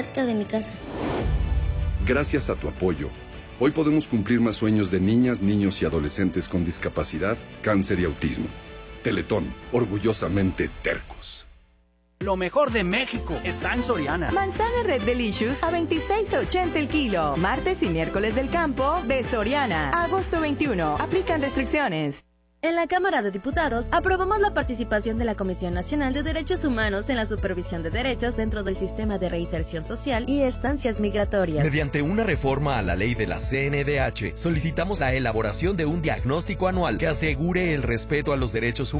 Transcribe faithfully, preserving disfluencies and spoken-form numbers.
cerca de mi casa. Gracias a tu apoyo, hoy podemos cumplir más sueños de niñas, niños y adolescentes con discapacidad, cáncer y autismo. Teletón, orgullosamente tercos. Lo mejor de México está en Soriana. Manzana Red Delicious a veintiséis ochenta el kilo. Martes y miércoles del campo de Soriana. Agosto veintiuno. Aplican restricciones. En la Cámara de Diputados, aprobamos la participación de la Comisión Nacional de Derechos Humanos en la supervisión de derechos dentro del sistema de reinserción social y estancias migratorias. Mediante una reforma a la ley de la C N D H, solicitamos la elaboración de un diagnóstico anual que asegure el respeto a los derechos humanos